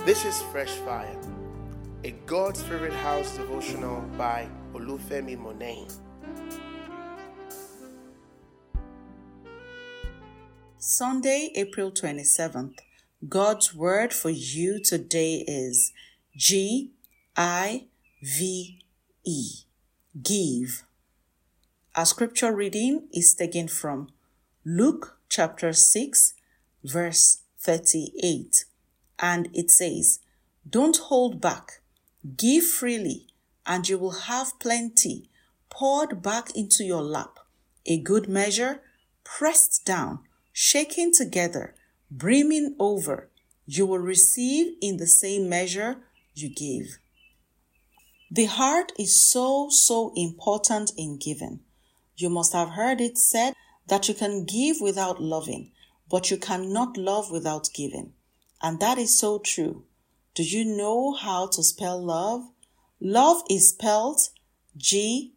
This is Fresh Fire, a God's Favorite House devotional by Olufemi Monet. Sunday, April 27th. God's word for you today is Give. Give. Our scripture reading is taken from Luke chapter 6, verse 38. And it says, "Don't hold back. Give freely, and you will have plenty poured back into your lap. A good measure, pressed down, shaken together, brimming over. You will receive in the same measure you give." The heart is so important in giving. You must have heard it said that you can give without loving, but you cannot love without giving. And that is so true. Do you know how to spell love? Love is spelled Give.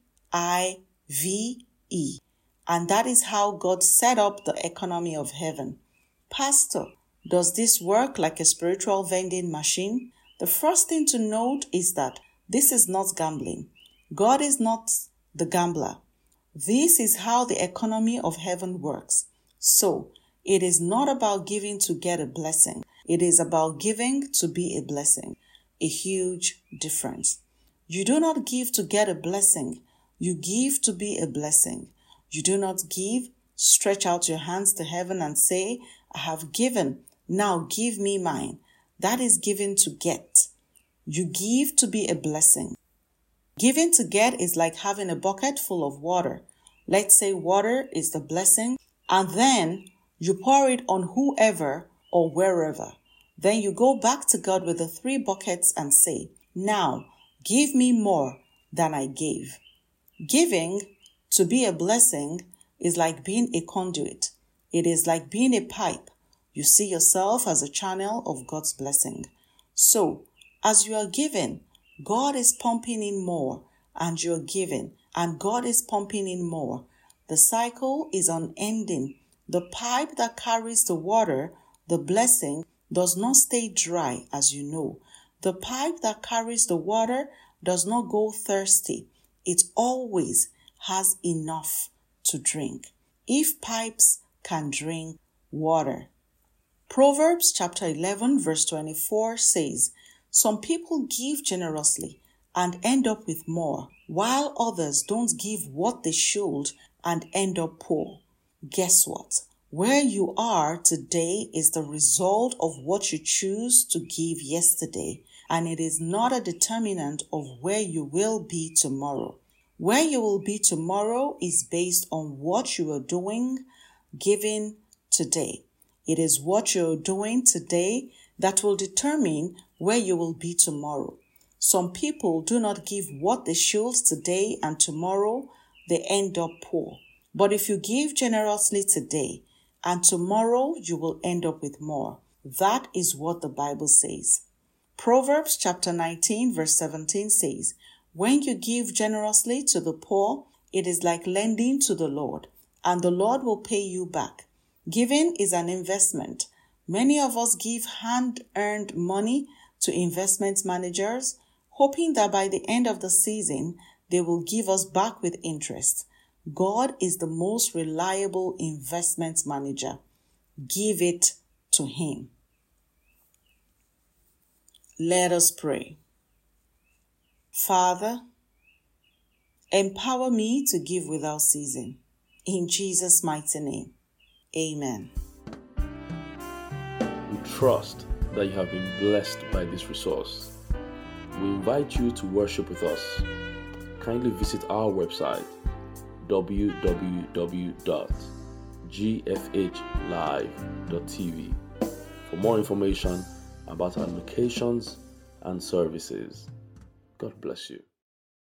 And that is how God set up the economy of heaven. Pastor, does this work like a spiritual vending machine? The first thing to note is that this is not gambling. God is not the gambler. This is how the economy of heaven works. So, it is not about giving to get a blessing. It is about giving to be a blessing. A huge difference. You do not give to get a blessing. You give to be a blessing. You do not give, stretch out your hands to heaven and say, "I have given, now give me mine." That is giving to get. You give to be a blessing. Giving to get is like having a bucket full of water. Let's say water is the blessing, and then you pour it on whoever or wherever. Then you go back to God with the 3 buckets and say, "Now, give me more than I gave." Giving to be a blessing is like being a conduit. It is like being a pipe. You see yourself as a channel of God's blessing. So, as you are giving, God is pumping in more, and you're giving, and God is pumping in more. The cycle is unending. The pipe that carries the water, the blessing, does not stay dry, as you know. The pipe that carries the water does not go thirsty. It always has enough to drink. If pipes can drink water. Proverbs chapter 11 verse 24 says, "Some people give generously and end up with more, while others don't give what they should and end up poor." Guess what? Where you are today is the result of what you choose to give yesterday, and it is not a determinant of where you will be tomorrow. Where you will be tomorrow is based on what you are doing, giving today. It is what you're doing today that will determine where you will be tomorrow. Some people do not give what they should today, and tomorrow they end up poor. But if you give generously today, and tomorrow you will end up with more. That is what the Bible says. Proverbs chapter 19 verse 17 says, "When you give generously to the poor, it is like lending to the Lord, and the Lord will pay you back." Giving is an investment. Many of us give hand-earned money to investment managers, hoping that by the end of the season, they will give us back with interest. God is the most reliable investment manager. Give it to Him. Let us pray. Father, empower me to give without ceasing. In Jesus' mighty name, amen. We trust that you have been blessed by this resource. We invite you to worship with us. Kindly visit our website www.gfhlive.tv for more information about our locations and services. God bless you.